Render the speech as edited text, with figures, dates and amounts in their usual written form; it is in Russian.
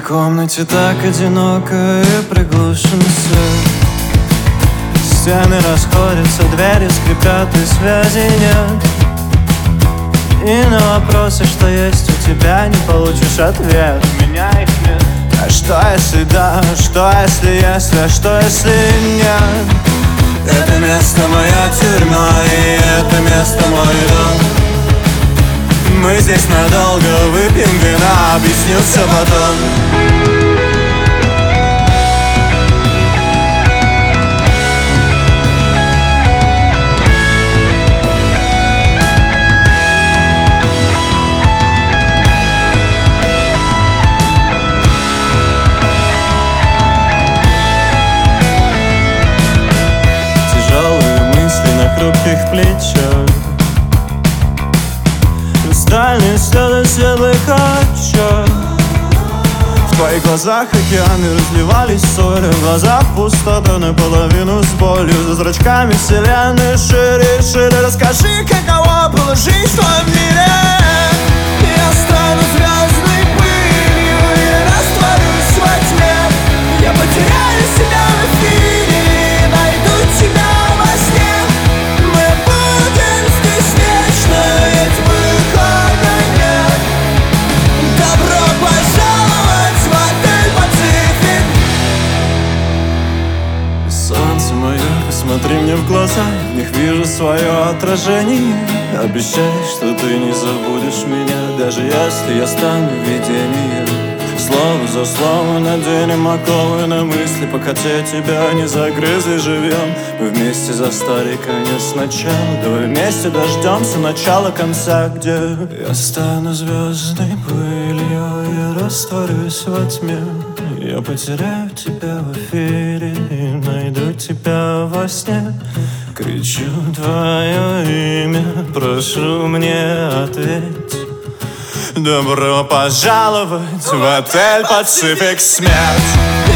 комнате так одиноко и приглушен свет. Стены расходятся, двери скрипят и связи нет. И на вопросы, что есть у тебя, не получишь ответ. У меня их нет. А что если да, что если, а что если нет? Это место моя тюрьма, и это место мой дом. Мы здесь надолго, выпьем вина, объясню все потом. Хрупких плечах, хрустальные слезы светлых очах. В твоих глазах океаны разливались солью, в глазах пустота наполовину с болью. За зрачками вселенной шире и шире. Расскажи, каково было жить в твоем мире. Я стану звездной пылью и растворюсь во тьме. Я потеряю себя в эфире и найду тебя во сне. Смотри мне в глаза, в них вижу свое отражение. Обещай, что ты не забудешь меня, даже если я стану видением. Слово за слово наденем оковы на мысли, пока те тебя не загрызли живьем. Мы вместе застали конец начала, давай вместе дождемся начала конца, где я стану звездной пылью и растворюсь во тьме. Я потеряю тебя в эфире и найду тебя во сне. Кричу твое имя, прошу мне ответь. Добро пожаловать в отель Пацифик Смерть.